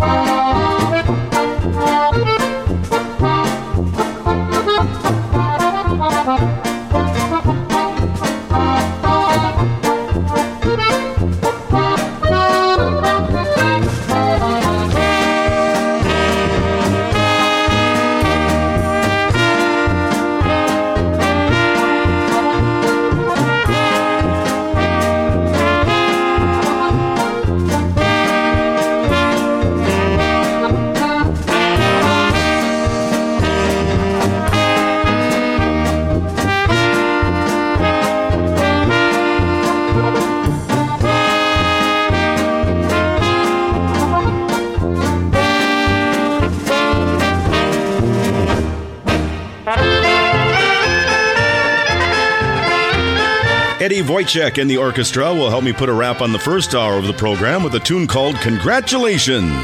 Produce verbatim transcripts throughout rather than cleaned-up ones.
Eddie Wojciech and the orchestra will help me put a wrap on the first hour of the program with a tune called Congratulations.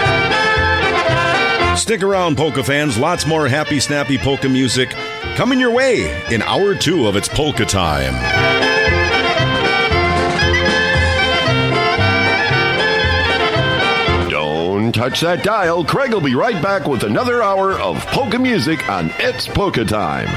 Stick around, polka fans. Lots more happy, snappy polka music coming your way in hour two of It's Polka Time. Don't touch that dial. Craig will be right back with another hour of polka music on It's Polka Time.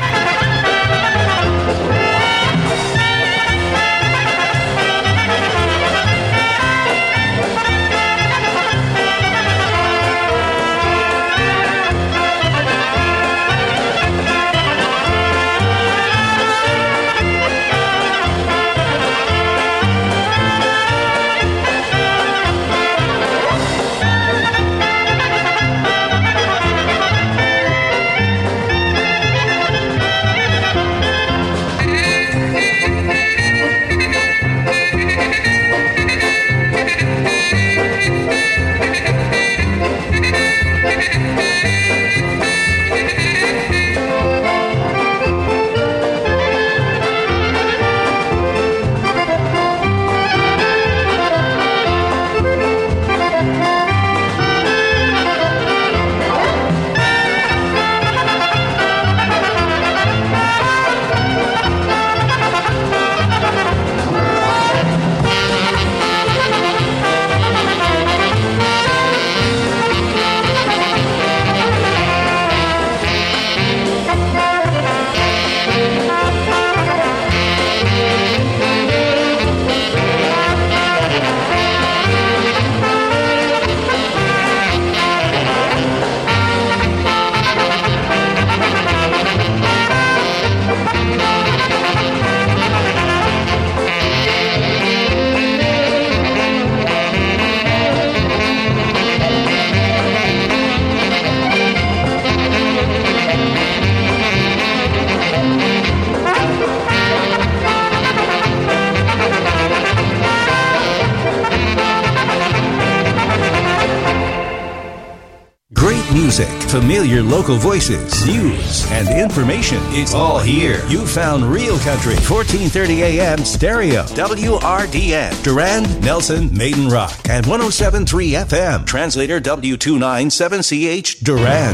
Music, familiar local voices, news, and information. It's all here. You found Real Country, fourteen thirty a.m. stereo, W R D N, Durand, Nelson, Maiden Rock, and one oh seven point three F M. Translator W two ninety-seven C H, Durand.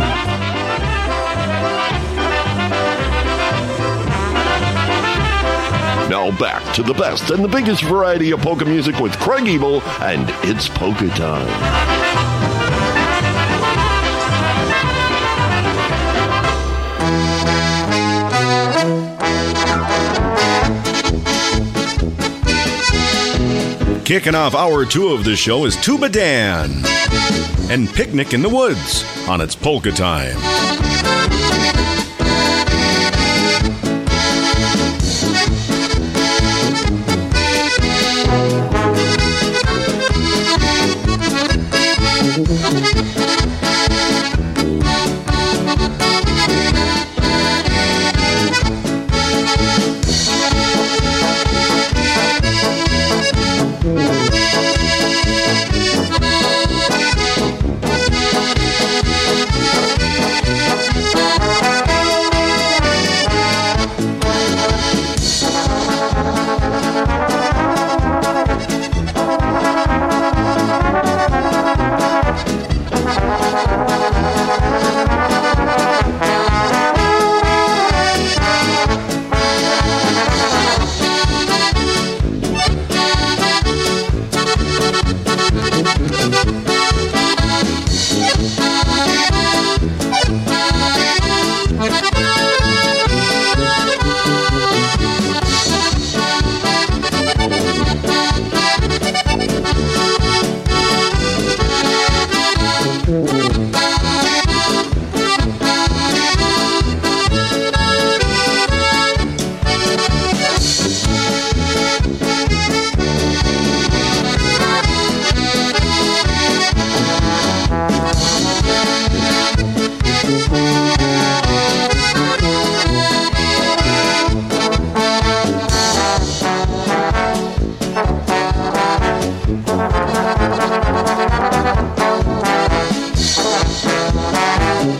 Now back to the best and the biggest variety of polka music with Craig Ebel and It's Polka Time. Kicking off hour two of the show is Tuba Dan and Picnic in the Woods on It's Polka Time.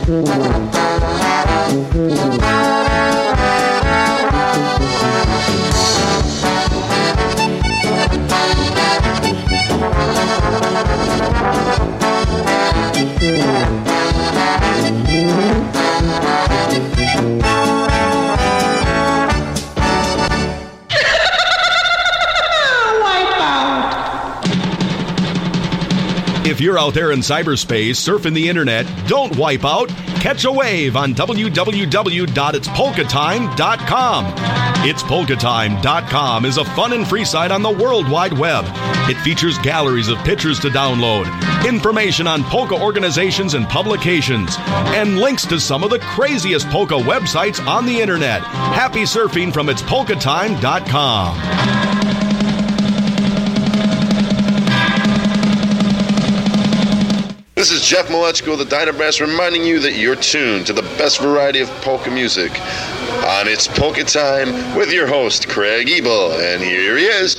If you're out there in cyberspace surfing the internet, don't wipe out. Catch a wave on w w w dot its polka time dot com. its polka time dot com is a fun and free site on the World Wide Web. It features galleries of pictures to download, information on polka organizations and publications, and links to some of the craziest polka websites on the internet. Happy surfing from its polka time dot com. This is Jeff Malechko of the Dynabrass reminding you that you're tuned to the best variety of polka music on It's Polka Time with your host, Craig Ebel. And here he is.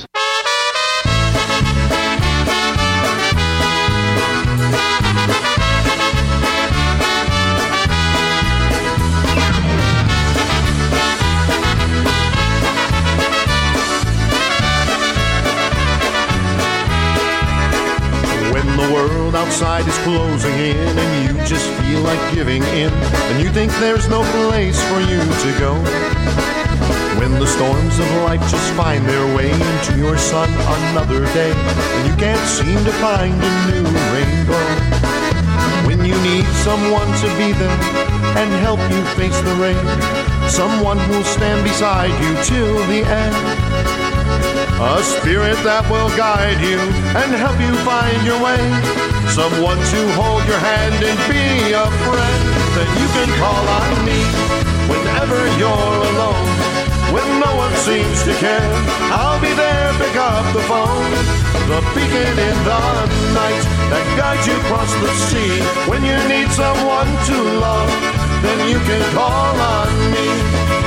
Outside is closing in and you just feel like giving in, and you think there's no place for you to go. When the storms of life just find their way into your sun another day, and you can't seem to find a new rainbow. When you need someone to be there and help you face the rain, someone who'll stand beside you till the end. A spirit that will guide you and help you find your way. Someone to hold your hand and be a friend. Then you can call on me whenever you're alone. When no one seems to care, I'll be there, pick up the phone. The beacon in the night that guides you across the sea. When you need someone to love, then you can call on me.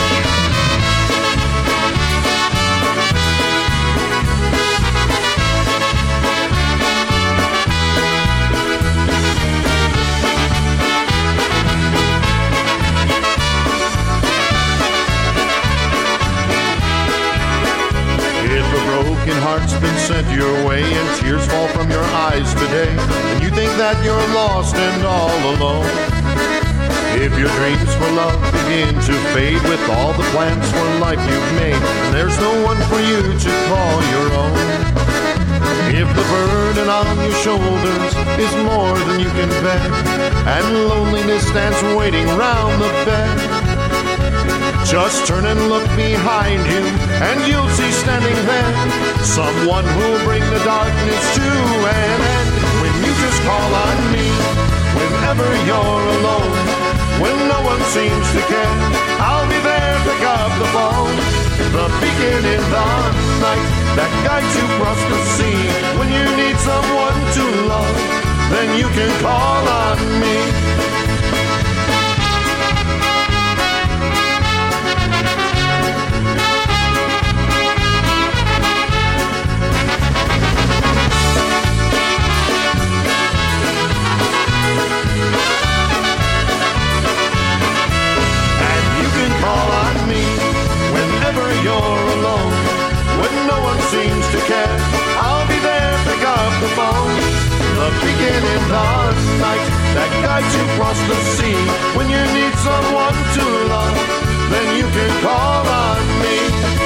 Broken heart's been sent your way and tears fall from your eyes today, and you think that you're lost and all alone. If your dreams for love begin to fade with all the plans for life you've made, and there's no one for you to call your own. If the burden on your shoulders is more than you can bear, and loneliness stands waiting round the bed, just turn and look behind you, and you'll see standing there someone who'll bring the darkness to an end. When you just call on me, whenever you're alone, when no one seems to care, I'll be there, pick up the phone. The beacon in the night that guides you across the sea. When you need someone to love, then you can call on me. You're alone, when no one seems to care, I'll be there, pick up the phone. The beacon in the night that guides you across the sea. When you need someone to love, then you can call on me.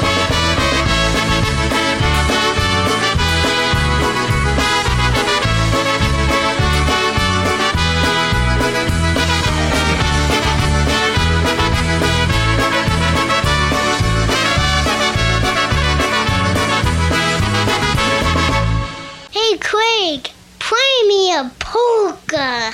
Craig, play me a polka.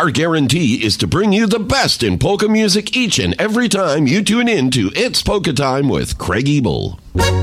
Our guarantee is to bring you the best in polka music each and every time you tune in to It's Polka Time with Craig Ebel.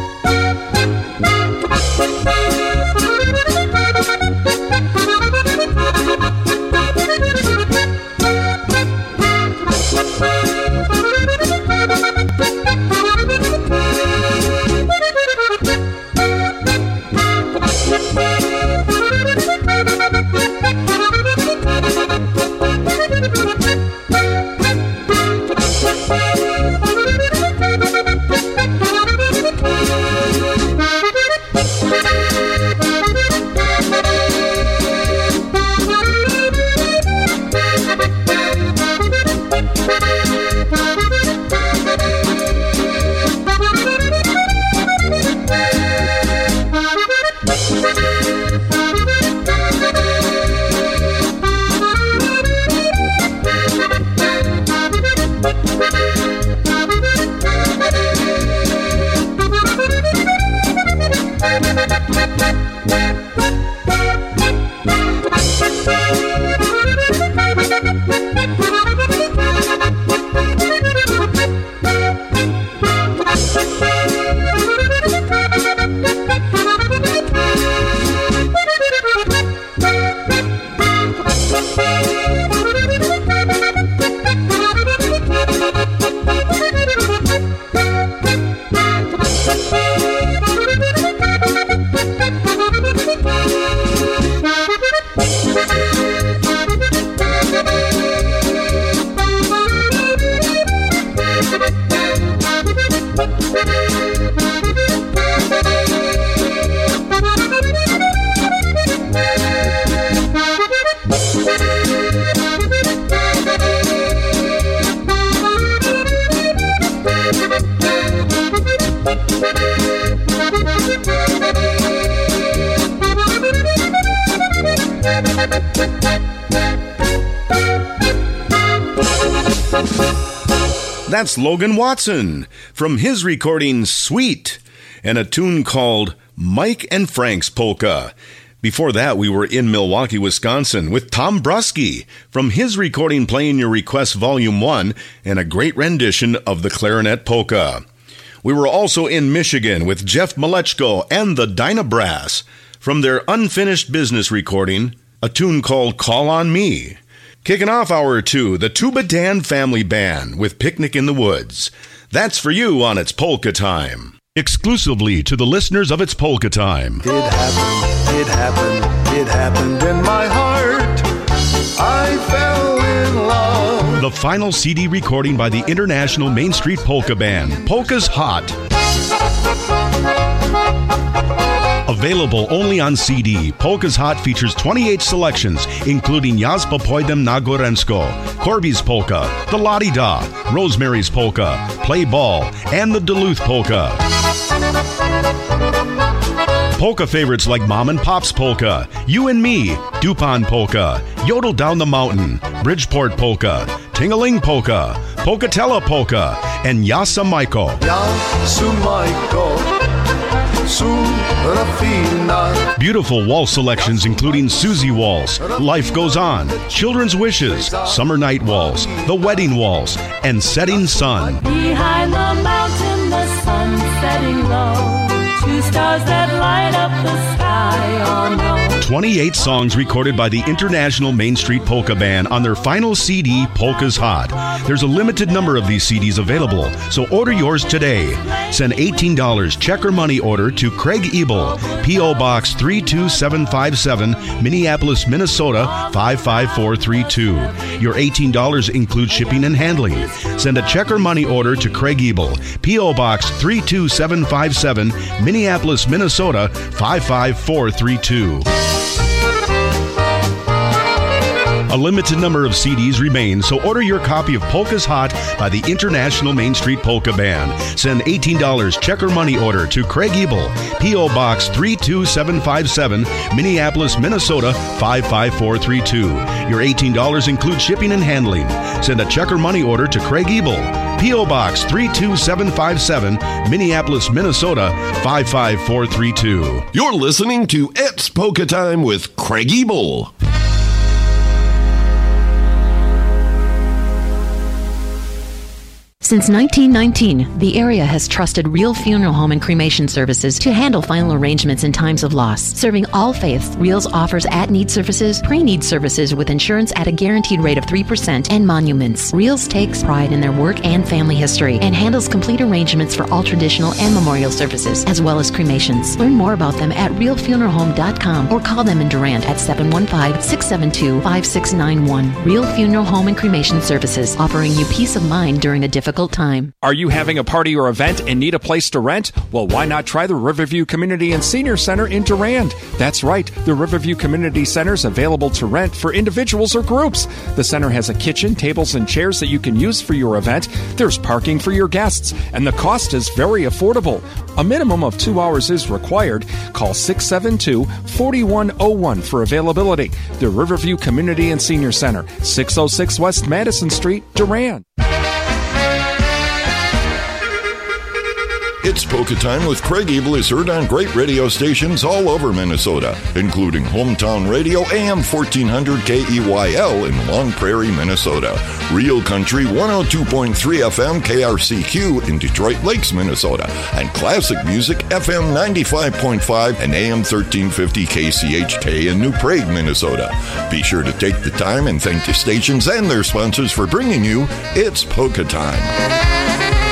That's Logan Watson from his recording Sweet and a tune called Mike and Frank's Polka. Before that, we were in Milwaukee, Wisconsin with Tom Brusky from his recording Playing Your Request Volume one and a great rendition of the Clarinet Polka. We were also in Michigan with Jeff Malechko and the Dyna Brass from their Unfinished Business recording, a tune called Call on Me. Kicking off hour two, the Tuba Dan Family Band with Picnic in the Woods. That's for you on It's Polka Time. Exclusively to the listeners of It's Polka Time. It happened, it happened, it happened in my heart. I fell in love. The final C D recording by the International Main Street Polka Band, Polka's Hot. Available only on C D, Polka's Hot features twenty-eight selections, including Jaspa Pojdem na Gorensko, Corby's Polka, the Lottie Da, Rosemary's Polka, Play Ball, and the Duluth Polka. Polka favorites like Mom and Pop's Polka, You and Me, Dupont Polka, Yodel Down the Mountain, Bridgeport Polka, Tingaling Polka, Polkatella Polka, and Yasa Maiko. Yasu Maiko. Beautiful waltz selections including Susie Waltz, Life Goes On, Children's Wishes, Summer Night Waltz, The Wedding Waltz, and Setting Sun. Behind the mountain, the sun setting low. Two stars that light up the sky on low. twenty-eight songs recorded by the International Main Street Polka Band on their final C D, Polka's Hot. There's a limited number of these C Ds available, so order yours today. Send eighteen dollars check or money order to Craig Ebel, P O Box three two seven five seven, Minneapolis, Minnesota five five four three two. Your eighteen dollars includes shipping and handling. Send a check or money order to Craig Ebel, P O Box three two seven five seven, Minneapolis, Minnesota five five four three two. A limited number of C Ds remain, so order your copy of Polka's Hot by the International Main Street Polka Band. Send eighteen dollars check or money order to Craig Ebel, P O Box three two seven five seven, Minneapolis, Minnesota five five four three two. Your eighteen dollars includes shipping and handling. Send a check or money order to Craig Ebel, P O Box three two seven five seven, Minneapolis, Minnesota five five four three two. You're listening to It's Polka Time with Craig Ebel. Since nineteen nineteen, the area has trusted Real Funeral Home and Cremation Services to handle final arrangements in times of loss. Serving all faiths, Reals offers at-need services, pre-need services with insurance at a guaranteed rate of three percent, and monuments. Reals takes pride in their work and family history and handles complete arrangements for all traditional and memorial services, as well as cremations. Learn more about them at real funeral home dot com or call them in Durant at seven one five, six seven two, five six nine one. Real Funeral Home and Cremation Services, offering you peace of mind during a difficult time. Are you having a party or event and need a place to rent? Well, why not try the Riverview Community and Senior Center in Durand? That's right, the Riverview Community Center is available to rent for individuals or groups. The center has a kitchen, tables, and chairs that you can use for your event. There's parking for your guests, and the cost is very affordable. A minimum of two hours is required. Call six seven two, four one zero one for availability. The Riverview Community and Senior Center, six oh six West Madison Street, Durand. It's Polka Time with Craig Ebel is heard on great radio stations all over Minnesota, including Hometown Radio A M fourteen hundred K E Y L in Long Prairie, Minnesota, Real Country one oh two point three F M K R C Q in Detroit Lakes, Minnesota, and Classic Music F M ninety-five point five and A M thirteen fifty K C H K in New Prague, Minnesota. Be sure to take the time and thank the stations and their sponsors for bringing you It's Polka Time.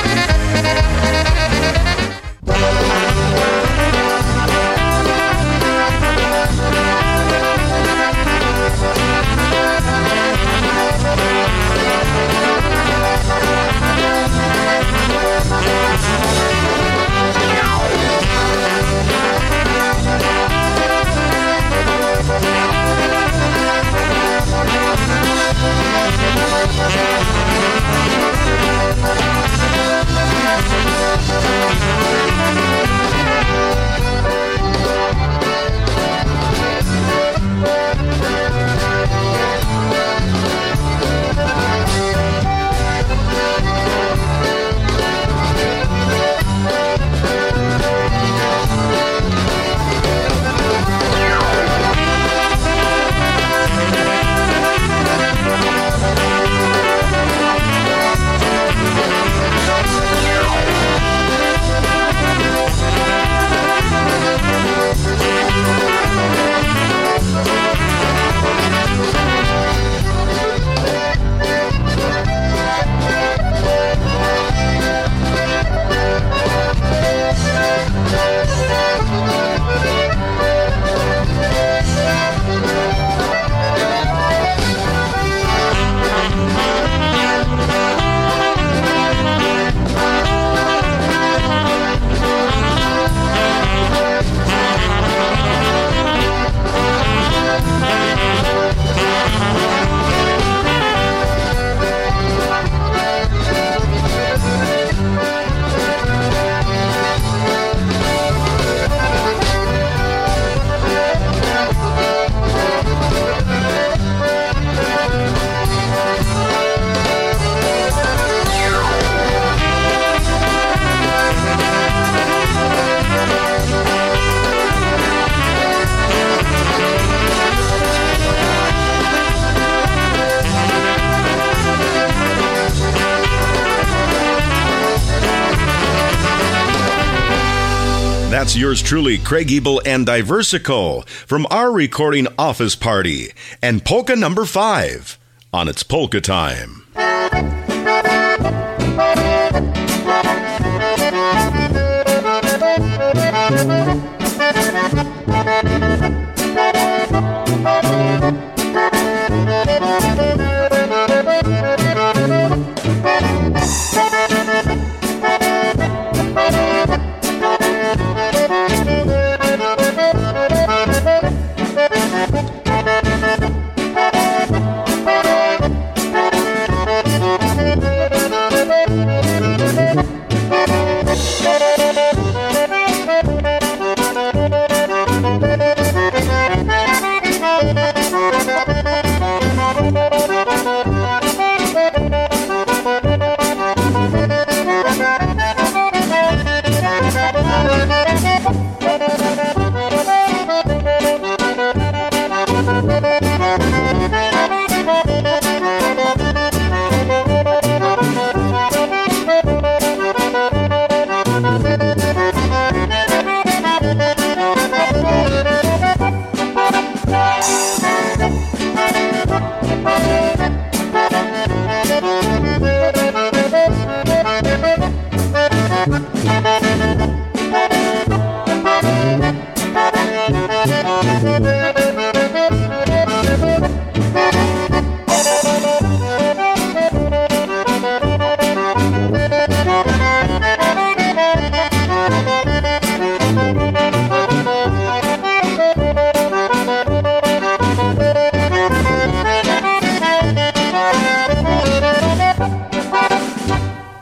That's yours truly, Craig Ebel and Diversico from our recording office party and polka number five on It's Polka Time.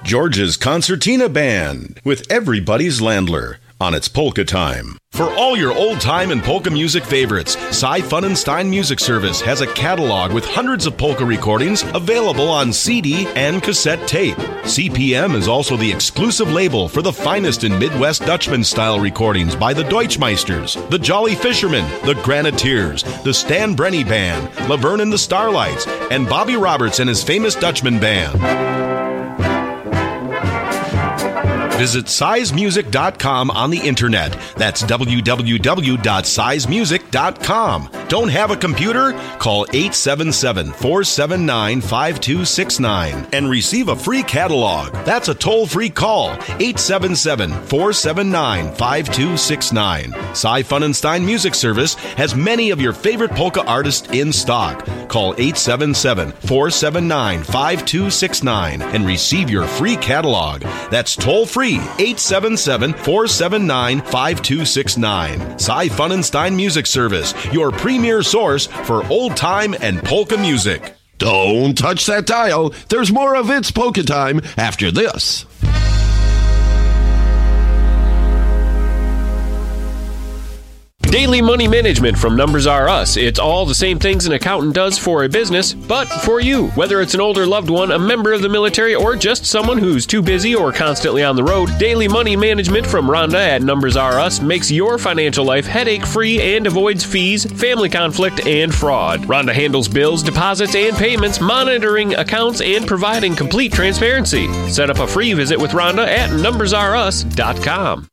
George's Concertina Band with Everybody's Landler on its Polka Time. For all your old-time and polka music favorites, Cy Funenstein Music Service has a catalog with hundreds of polka recordings available on C D and cassette tape. C P M is also the exclusive label for the finest in Midwest Dutchman-style recordings by the Deutschmeisters, the Jolly Fishermen, the Graniteers, the Stan Brenny Band, Laverne and the Starlights, and Bobby Roberts and his famous Dutchman Band. Visit size music dot com on the internet. That's w w w dot size music dot com. Don't have a computer? Call eight seven seven, four seven nine, five two six nine and receive a free catalog. That's a toll-free call. eight seven seven, four seven nine, five two six nine. Cy Funenstein Music Service has many of your favorite polka artists in stock. Call eight seven seven, four seven nine, five two six nine and receive your free catalog. That's toll-free. eight seven seven, four seven nine, five two six nine. Cy Funenstein Music Service, your premier source for old-time and polka music. Don't touch that dial. There's more of It's Polka Time after this. Daily money management from Numbers R Us. It's all the same things an accountant does for a business, but for you. Whether it's an older loved one, a member of the military, or just someone who's too busy or constantly on the road, daily money management from Rhonda at Numbers R Us makes your financial life headache-free and avoids fees, family conflict, and fraud. Rhonda handles bills, deposits, and payments, monitoring accounts, and providing complete transparency. Set up a free visit with Rhonda at numbers r us dot com.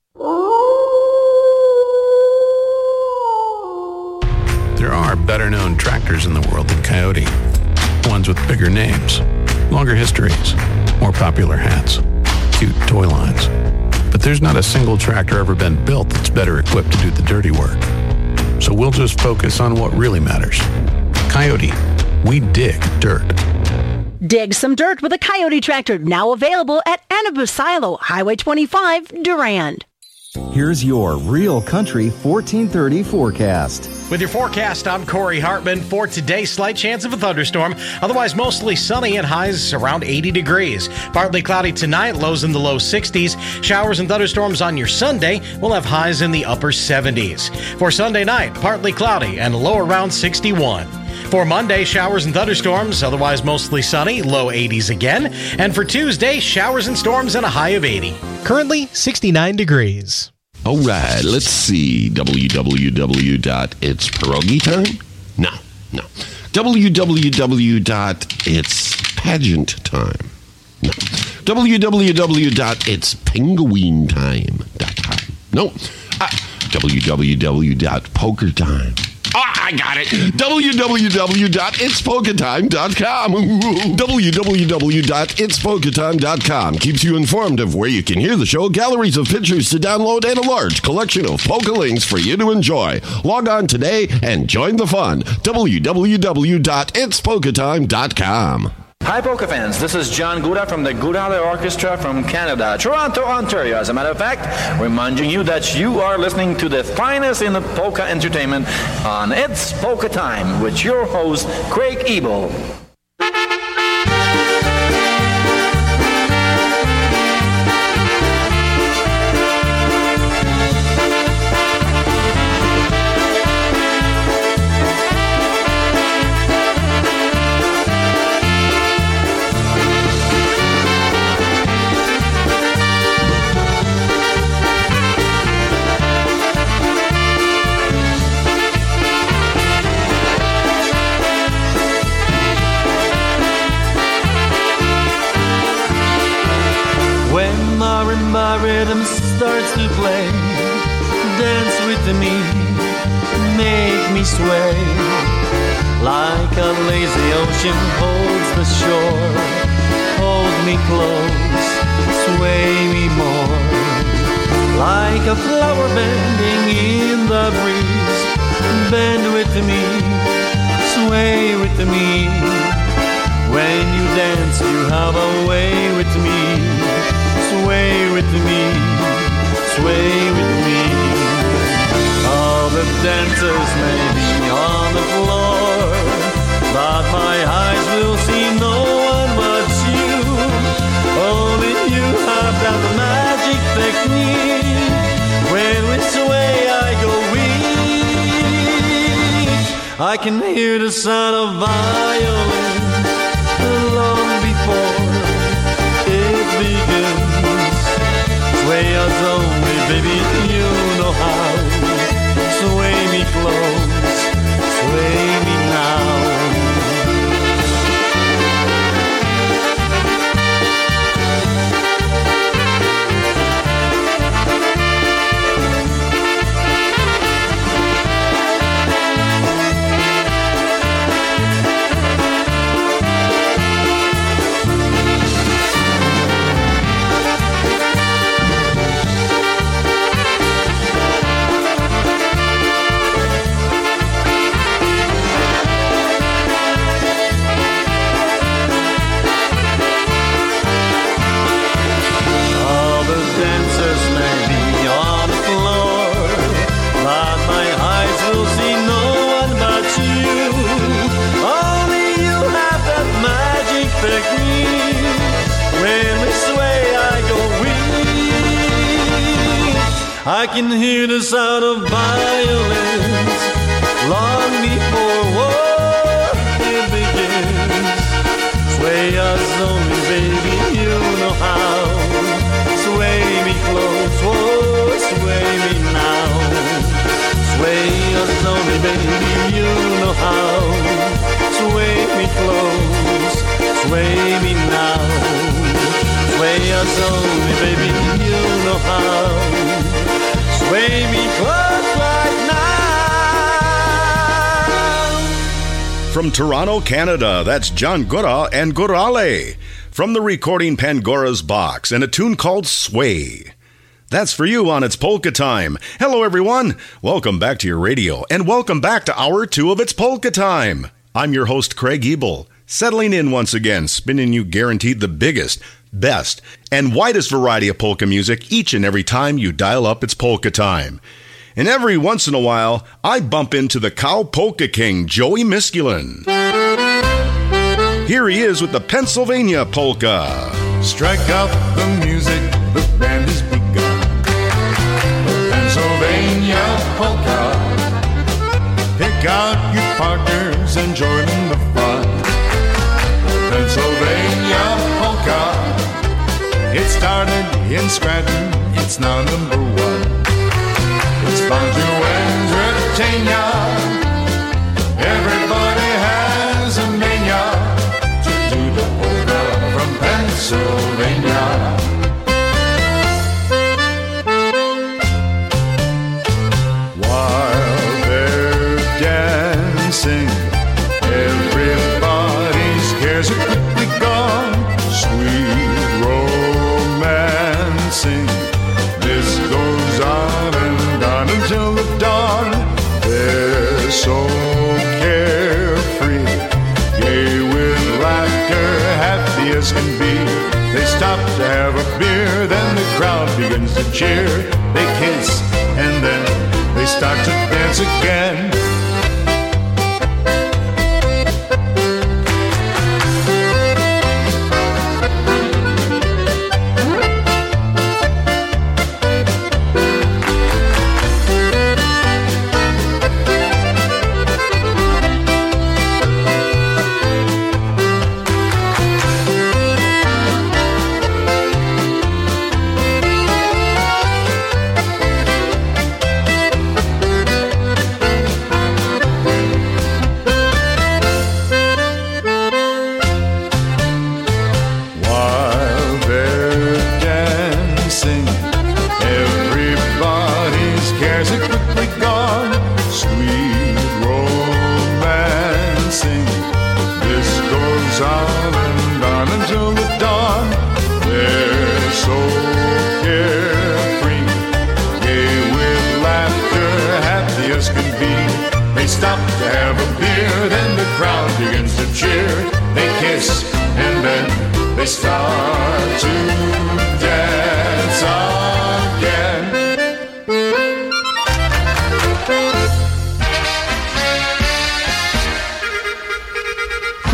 There are better-known tractors in the world than Coyote. Ones with bigger names, longer histories, more popular hats, cute toy lines. But there's not a single tractor ever been built that's better equipped to do the dirty work. So we'll just focus on what really matters. Coyote, we dig dirt. Dig some dirt with a Coyote tractor, now available at Anabu Silo, Highway twenty-five, Durand. Here's your Real Country fourteen thirty forecast. With your forecast, I'm Corey Hartman. For today, slight chance of a thunderstorm. Otherwise, mostly sunny and highs around eighty degrees. Partly cloudy tonight, lows in the low sixties. Showers and thunderstorms on your Sunday. We'll have highs in the upper seventies. For Sunday night, partly cloudy and low around sixty-one. For Monday, showers and thunderstorms, otherwise mostly sunny, low eighties again. And for Tuesday, showers and storms and a high of eighty. Currently, sixty-nine degrees. All right, let's see. w w w dot its pierogi time? No, no. w w w dot its pageant time? No. w w w dot its penguin time dot com? No. Uh, w w w dot poker time. Ah, I got it. w w w dot its polka time dot com. w w w dot its polka time dot com keeps you informed of where you can hear the show, galleries of pictures to download, and a large collection of polka links for you to enjoy. Log on today and join the fun. w w w dot its polka time dot com. Hi, polka fans. This is John Gouda from the Gouda Orchestra from Canada, Toronto, Ontario. As a matter of fact, reminding you that you are listening to the finest in the polka entertainment on It's Polka Time with your host, Craig Ebel. My rhythm starts to play. Dance with me, make me sway. Like a lazy ocean holds the shore. Hold me close, sway me more. Like a flower bending in the breeze. Bend with me, sway with me. When you dance, you have a way with me. Sway with me, sway with me. All the dancers may be on the floor, but my eyes will see no one but you. Only I can hear the sound of violin long before it begins. Sway us only, baby, you know how. Sway me close, sway me now. I can hear the sound of violins long before war it begins. Sway us only, baby, you know how. Sway me close, oh, sway me now. Sway us only, baby, you know how. Sway me close, sway me now. Sway us only, baby, you know how. Sway me close right now. From Toronto, Canada, that's John Gura and Gurale from the recording Pangora's Box and a tune called Sway. That's for you on It's Polka Time. Hello, everyone. Welcome back to your radio, and welcome back to hour two of It's Polka Time. I'm your host, Craig Ebel, settling in once again, spinning you guaranteed the biggest, best, and widest variety of polka music each and every time you dial up It's Polka Time. And every once in a while, I bump into the Cow Polka King, Joey Miskulin. Here he is with the Pennsylvania Polka. Strike up the music, the band has begun. The Pennsylvania Polka. Pick out your partners and join in the fun. The Pennsylvania Polka. It started in Scranton, it's now number one. It's fun to entertain ya. Everybody has a mania to do the polka from Pennsylvania. While they're dancing, everybody's cares are quickly gone. Sweet romancing, this goes on and on until the dawn. They're so carefree, gay with laughter, happy as can be. They stop to have a beer, then the crowd begins to cheer. They kiss and then they start to dance again.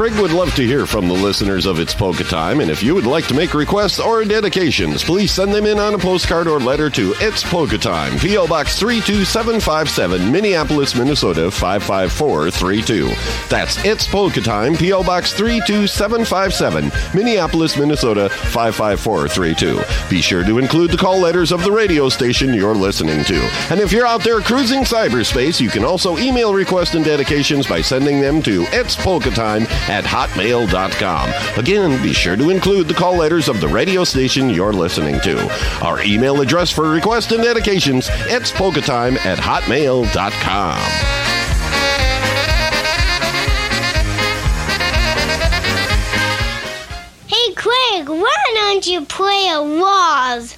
Craig would love to hear from the listeners of It's Polka Time, and if you would like to make requests or dedications, please send them in on a postcard or letter to It's Polka Time, P O. Box three two seven five seven, Minneapolis, Minnesota five five four three two. That's It's Polka Time, P O. Box three two seven five seven, Minneapolis, Minnesota five five four three two. Be sure to include the call letters of the radio station you're listening to. And if you're out there cruising cyberspace, you can also email requests and dedications by sending them to It's Polka Time at hotmail dot com. Again, be sure to include the call letters of the radio station you're listening to. Our email address for requests and dedications, it's polka time at hotmail dot com. Hey, Craig, why don't you play a waltz?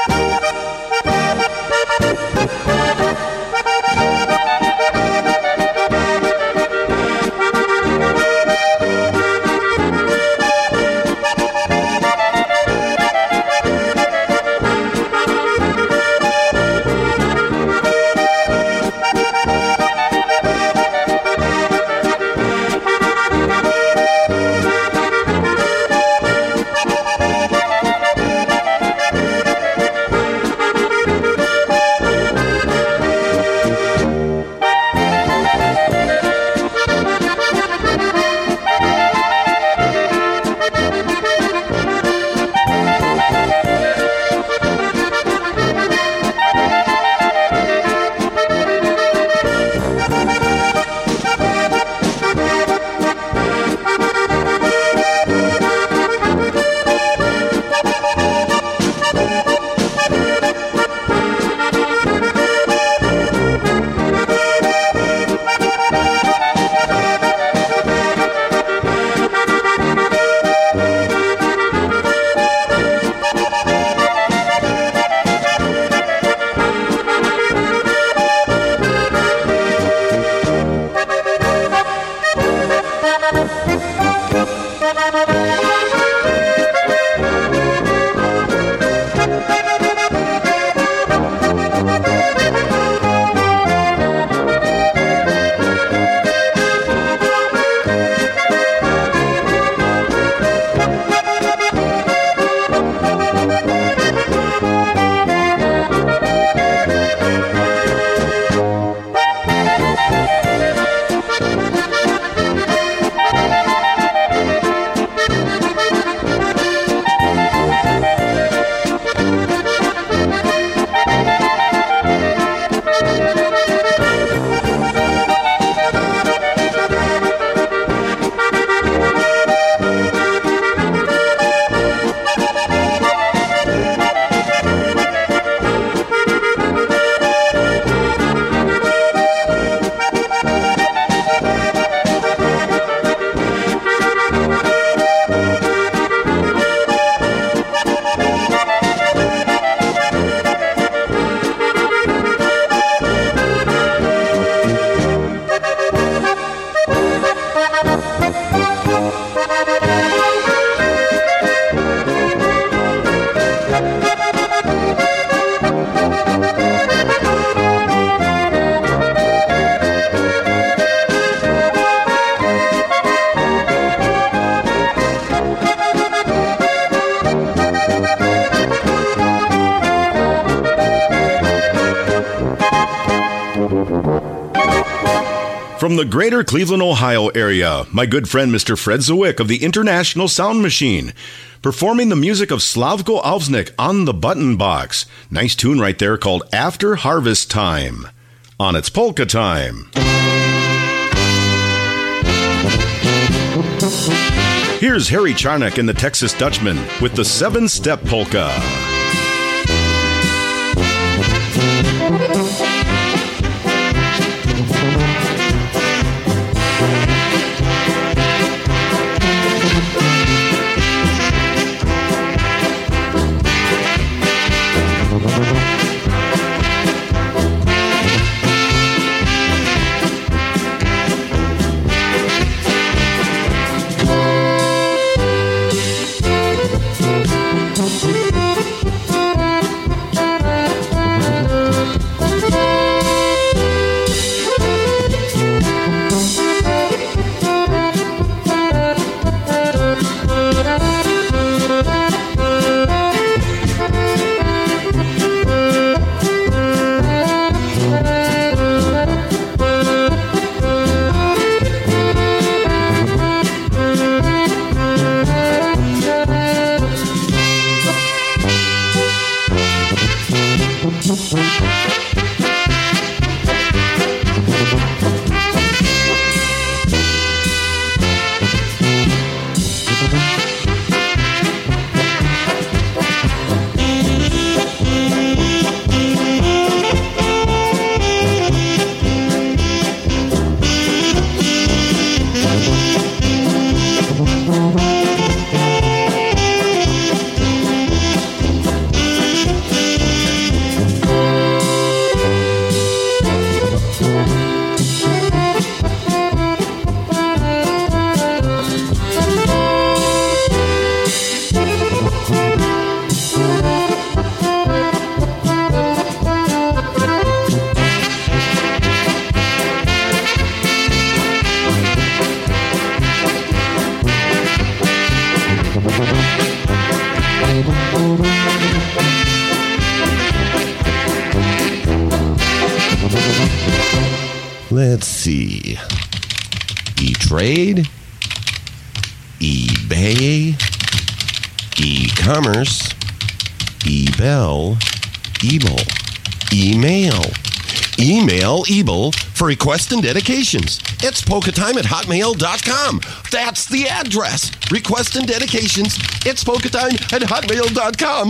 From the greater Cleveland, Ohio area, my good friend Mister Fred Zawick of the International Sound Machine, performing the music of Slavko Alvsnik on the Button Box. Nice tune right there called After Harvest Time on It's Polka Time. Here's Harry Charnock and the Texas Dutchman with the seven-step polka. Let's see. E-Trade, eBay, e-commerce, eBell, Ebel, email. Email Ebel for requests and dedications. It's polka time at hotmail dot com. That's the address. Requests and dedications. It's polka time at hotmail dot com.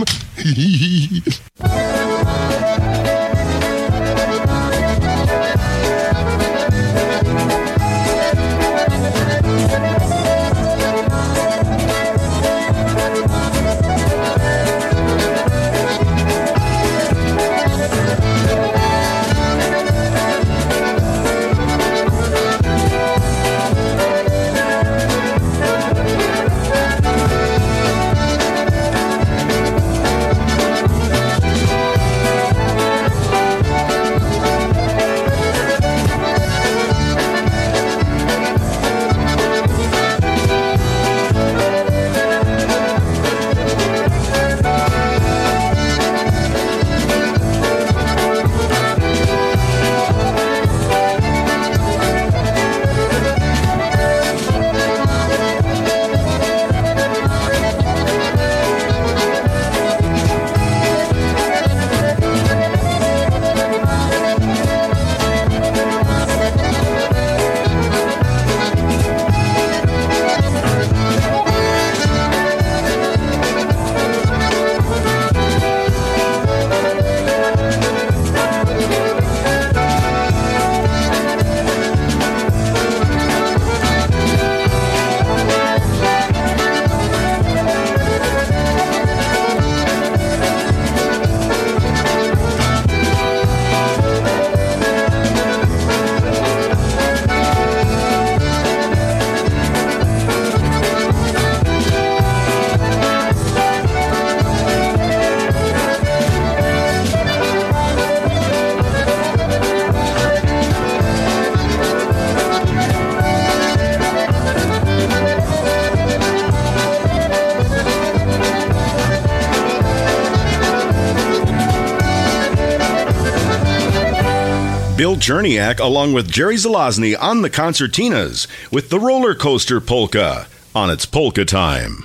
Bill Cherniak along with Jerry Zelazny on the concertinas with the Roller Coaster Polka on its Polka Time.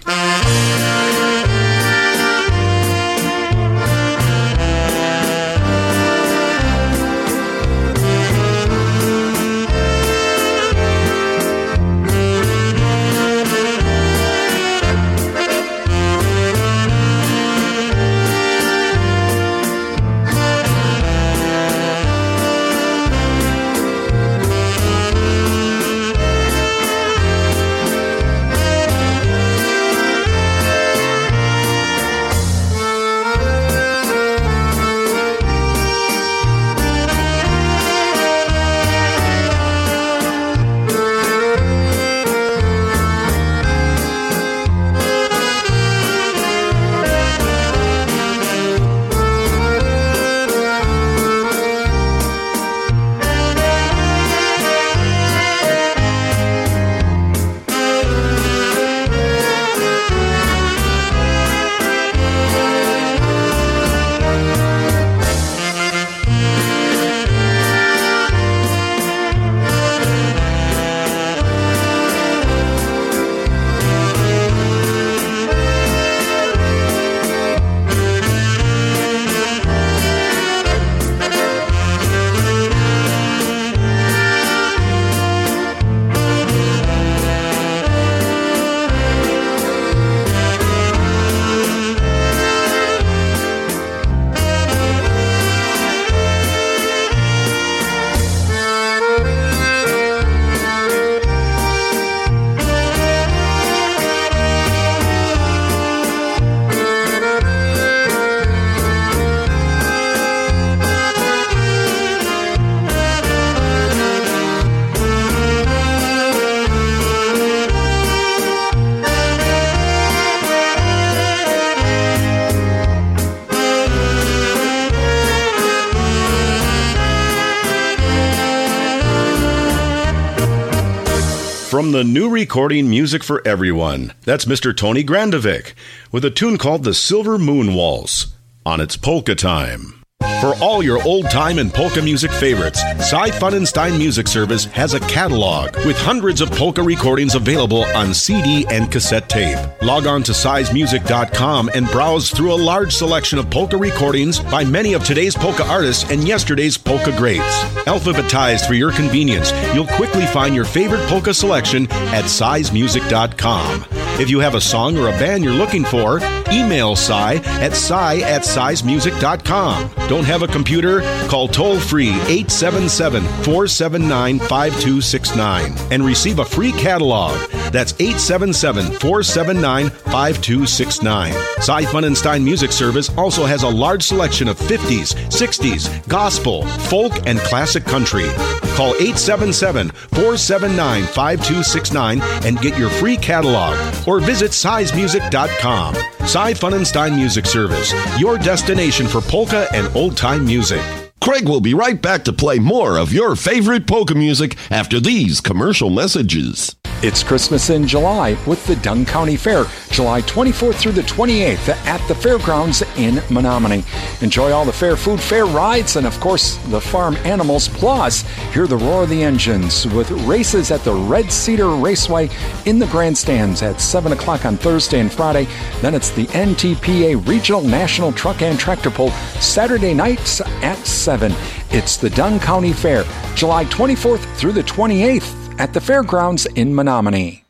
From the new recording Music for Everyone, that's Mister Tony Grandovic, with a tune called The Silver Moon Waltz, on It's Polka Time. For all your old-time and polka music favorites, Cy Funenstein Music Service has a catalog with hundreds of polka recordings available on C D and cassette tape. Log on to size music dot com and browse through a large selection of polka recordings by many of today's polka artists and yesterday's polka greats. Alphabetized for your convenience, you'll quickly find your favorite polka selection at size music dot com. If you have a song or a band you're looking for, email Cy at cy at size music dot com. Don't have a computer? Call toll-free eight seven seven, four seven nine, five two six nine and receive a free catalog. That's eight seven seven, four seven nine, five two six nine. Cy Funenstein Music Service also has a large selection of fifties, sixties, gospel, folk, and classic country. Call eight seven seven, four seven nine, five two six nine and get your free catalog, or visit size music dot com. Cy Funenstein Music Service, your destination for polka and old-time music. Craig will be right back to play more of your favorite polka music after these commercial messages. It's Christmas in July with the Dunn County Fair, July twenty-fourth through the twenty-eighth at the fairgrounds in Menominee. Enjoy all the fair food, fair rides, and of course the farm animals. Plus, hear the roar of the engines with races at the Red Cedar Raceway in the grandstands at seven o'clock on Thursday and Friday. Then it's the N T P A Regional National Truck and Tractor Pull Saturday nights at seven. It's the Dunn County Fair, July twenty-fourth through the twenty-eighth. At the fairgrounds in Menominee.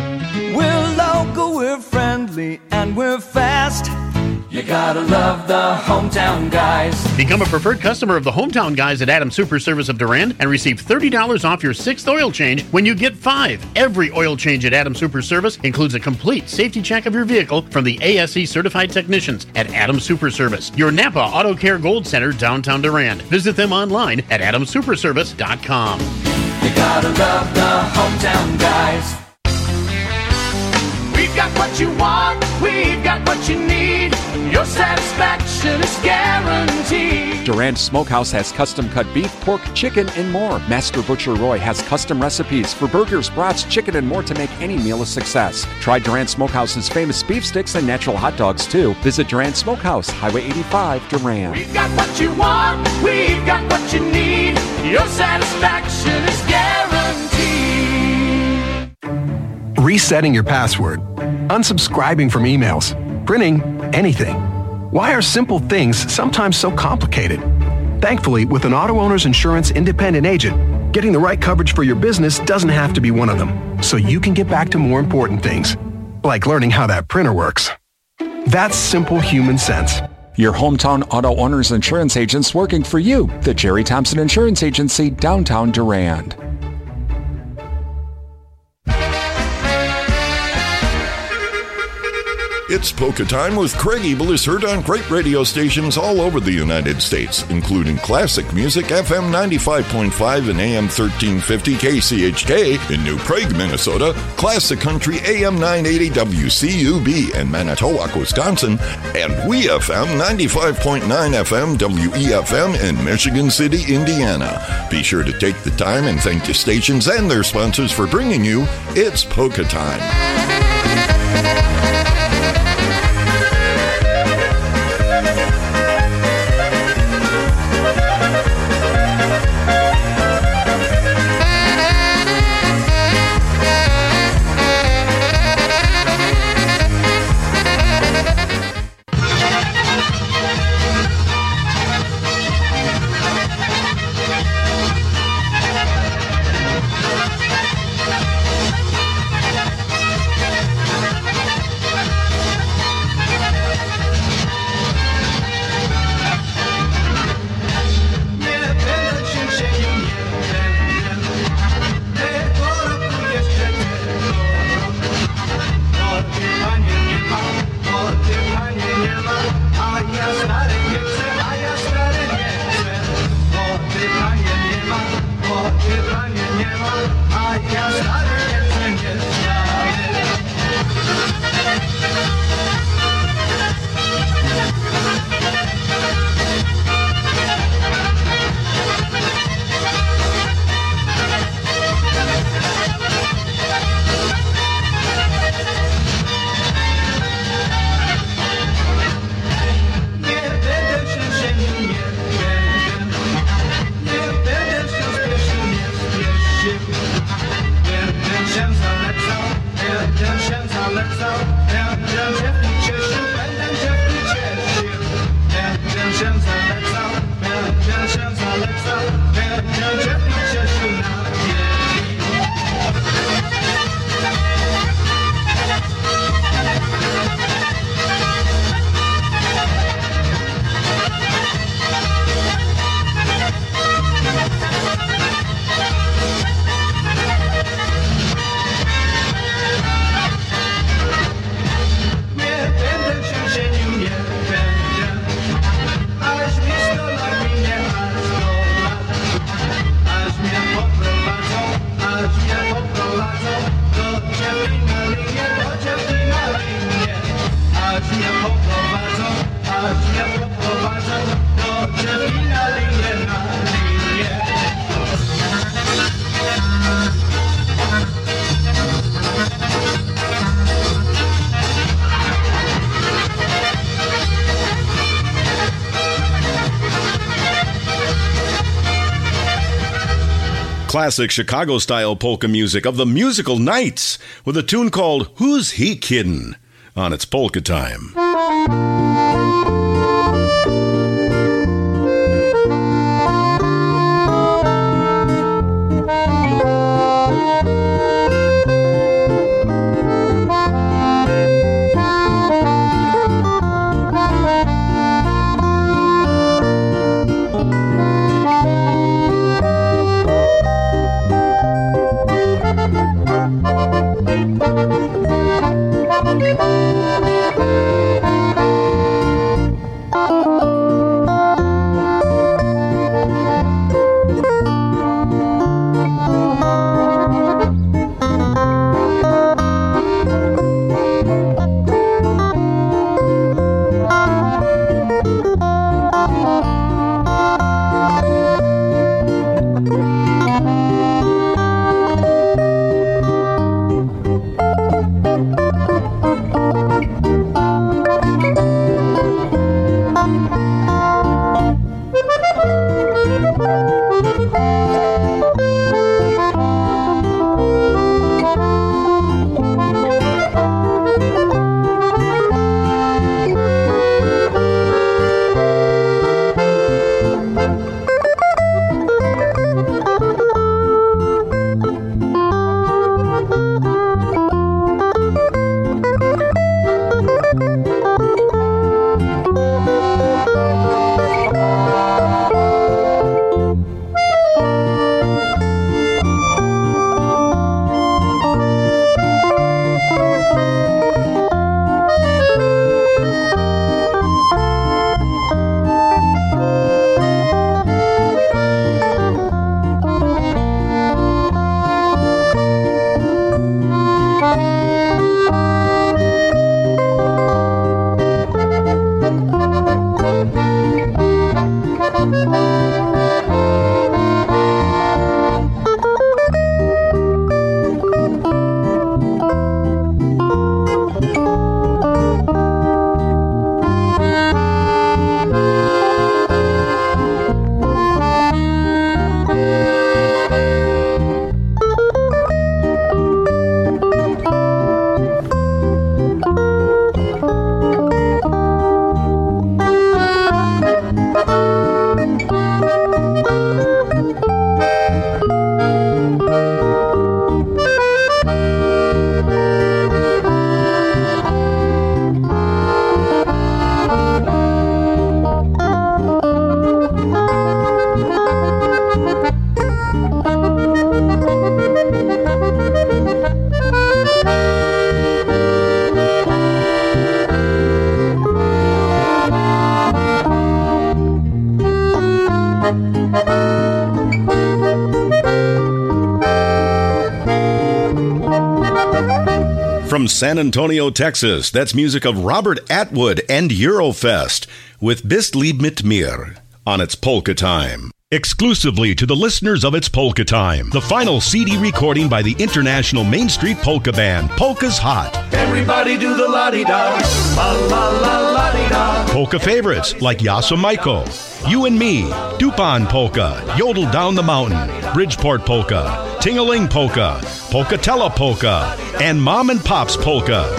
We're local, we're friendly, and we're fast. You gotta love the Hometown Guys. Become a preferred customer of the Hometown Guys at Adams Super Service of Durand and receive thirty dollars off your sixth oil change when you get five. Every oil change at Adams Super Service includes a complete safety check of your vehicle from the A S E certified technicians at Adams Super Service, your Napa Auto Care Gold Center, downtown Durand. Visit them online at adams super service dot com. You gotta love the Hometown Guys. We've got what you want, we've got what you need. Your satisfaction is guaranteed. Durand Smokehouse has custom-cut beef, pork, chicken, and more. Master Butcher Roy has custom recipes for burgers, brats, chicken, and more to make any meal a success. Try Durand Smokehouse's famous beef sticks and natural hot dogs, too. Visit Durand Smokehouse, Highway eighty-five, Durand. We've got what you want, we've got what you need. Your satisfaction is guaranteed. Resetting your password, unsubscribing from emails, printing anything. Why are simple things sometimes so complicated? Thankfully, with an Auto Owners Insurance independent agent, getting the right coverage for your business doesn't have to be one of them, so you can get back to more important things, like learning how that printer works. That's simple human sense. Your hometown Auto Owners Insurance agents working for you. The Jerry Thompson Insurance Agency, downtown Durand. It's Polka Time with Craig Ebel is heard on great radio stations all over the United States, including classic music F M ninety-five point five and A M thirteen fifty K C H K in New Prague, Minnesota, classic country A M nine eighty W C U B in Manitowoc, Wisconsin, and W E F M ninety-five point nine F M W E F M in Michigan City, Indiana. Be sure to take the time and thank the stations and their sponsors for bringing you It's Polka Time. Classic Chicago-style polka music of the Musical Knights with a tune called Who's He Kiddin' on its Polka Time. From San Antonio, Texas, that's music of Robert Atwood and Eurofest with Bist lieb mit mir on its Polka Time. Exclusively to the listeners of its Polka Time, the final C D recording by the international Main Street Polka Band, Polka's Hot. Everybody do the la-di-da, la la la la-di-da. Polka favorites like Yasa Maiko, You and Me, Dupan Polka, Yodel Down the Mountain, Bridgeport Polka, Ting-a-Ling Polka, Polkatella Polka, and Mom and Pop's Polka.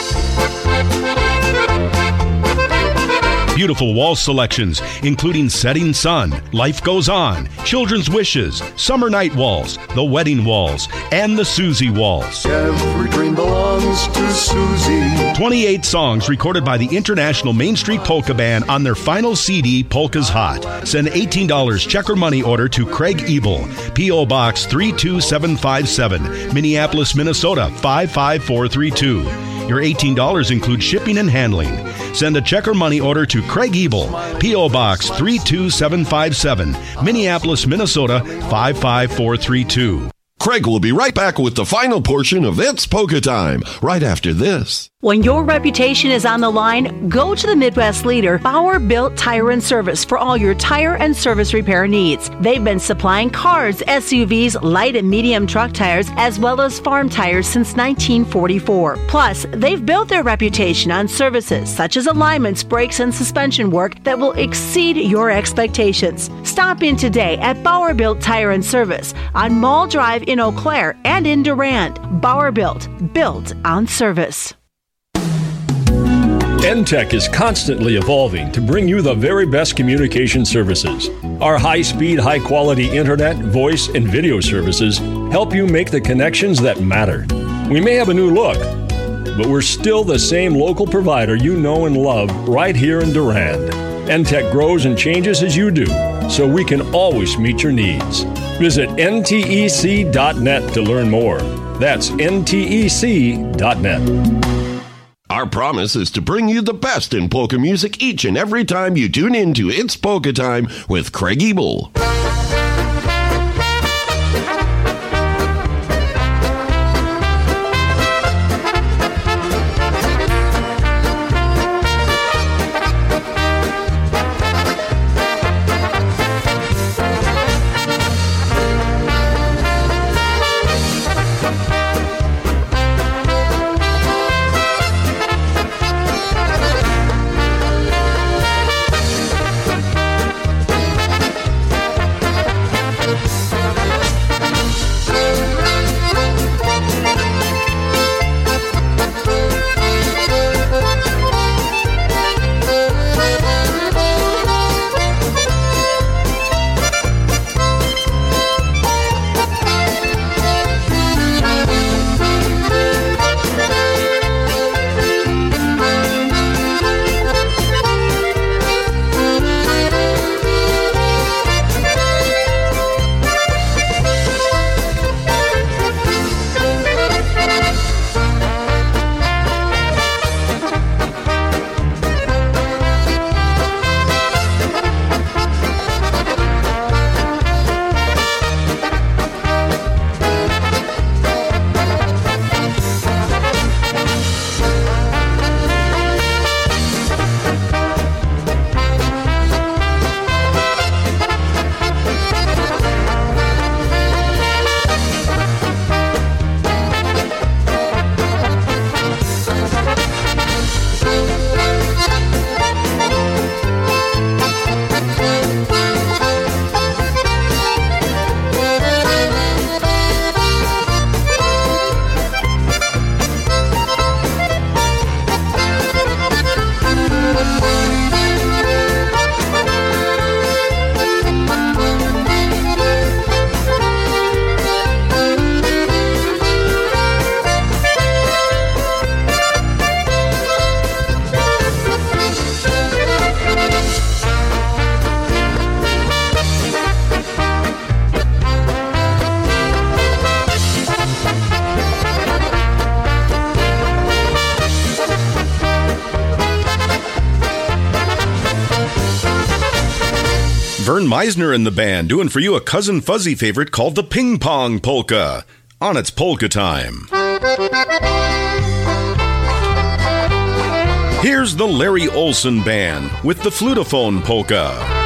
Beautiful waltz selections, including Setting Sun, Life Goes On, Children's Wishes, Summer Night Waltz, The Wedding Waltz, and the Susie Waltz. Every dream belongs to Susie. twenty-eight songs recorded by the International Main Street Polka Band on their final C D, Polka's Hot. Send eighteen dollars check or money order to Craig Ebel, P O. Box three two seven five seven, Minneapolis, Minnesota five five four three two. Your eighteen dollars includes shipping and handling. Send a check or money order to Craig Ebel, P O. Box three two seven five seven, Minneapolis, Minnesota five five four three two. Craig will be right back with the final portion of It's Polka Time right after this. When your reputation is on the line, go to the Midwest leader, Bauer Built Tire and Service, for all your tire and service repair needs. They've been supplying cars, S U Vs, light and medium truck tires, as well as farm tires since nineteen forty-four. Plus, they've built their reputation on services such as alignments, brakes, and suspension work that will exceed your expectations. Stop in today at Bauer Built Tire and Service on Mall Drive in Eau Claire and in Durand. Bauer Built, built on service. N T E C is constantly evolving to bring you the very best communication services. Our high-speed, high-quality internet, voice, and video services help you make the connections that matter. We may have a new look, but we're still the same local provider you know and love right here in Durand. N T E C grows and changes as you do, so we can always meet your needs. Visit N T E C dot net to learn more. That's N T E C dot net. Our promise is to bring you the best in polka music each and every time you tune in to It's Polka Time with Craig Ebel. Vern Meisner and the band doing for you a Cousin Fuzzy favorite called the Ping Pong Polka on It's Polka Time. Here's the Larry Olson Band with the Flutophone Polka.